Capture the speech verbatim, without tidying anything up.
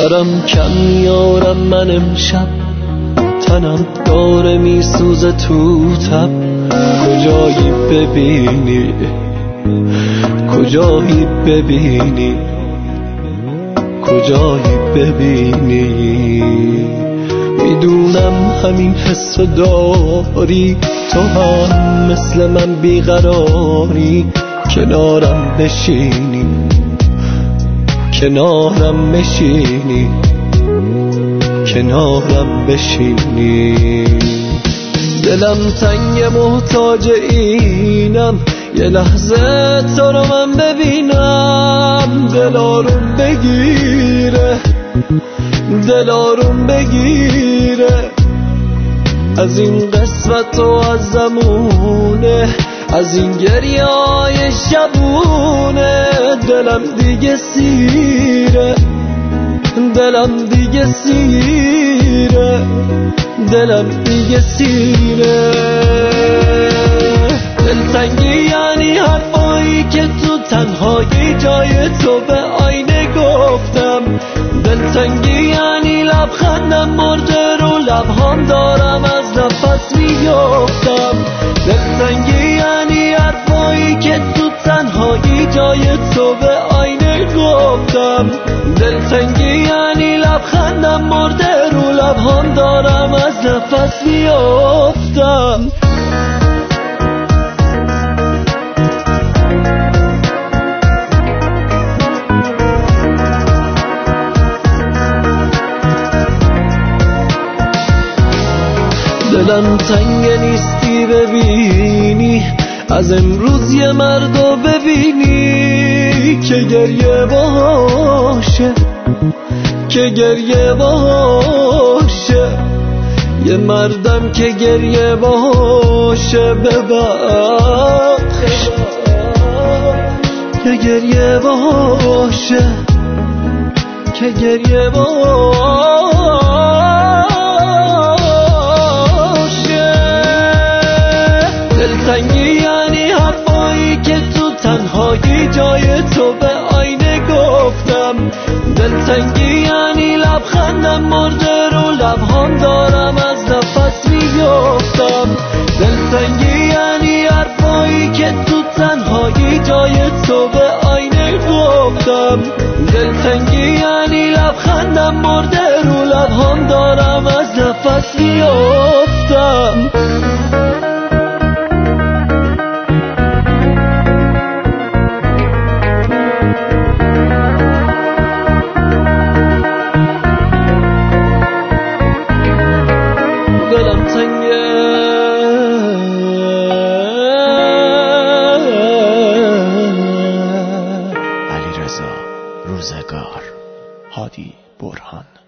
دارم کم میارم من امشب، تنم داره میسوزه تو تب. کجایی ببینی، کجایی ببینی، کجایی ببینی. میدونم همین حسو داری، تو هم مثل من بیقراری. کنارم بشینی، کنارم بشینی، کنارم بشینی. دلم تنگ محتاج اینم، یه لحظه تو رو من ببینم. دلاروم بگیره، دلاروم بگیره. از این قسمت و از زمونه، از این گریه های شبونه. دلم دیگه سیره، دلم دیگه سیره، دلم دیگه سیره. دلتنگی یعنی حرفایی که تو تنهایی جای تو به آینه گفتم. دلتنگی یعنی لبخندم مرده رو لبهام، دارم از نفس میافتم. دلتنگی یعنی حرفایی که تو تنهایی جای تو به آینه گفتم. دلتنگی یعنی لبخندم مرده رو لبهام، دارم از نفس میافتم. دلم تنگ نیستی ببینی، از امروز یه مردو ببینی که گریه باشه، که گریه باشه. یه مردم که گریه باشه، ببخش که گریه باشه، که گریه باشه. دلتنگی یعنی حرفایی که تو تنهایی جای تو به آینه گفتم. دلتنگی یعنی لبخندم مرده رو لبهام، دارم از نفس میافتم. دلتنگی یعنی حرفایی که تو تنهایی جای تو به آینه گفتم. دلتنگی یعنی لبخندم مرده رو لبهام، دارم از نفس میافتم. دلم تنگه، علیرضا روزگار، هادی برهان.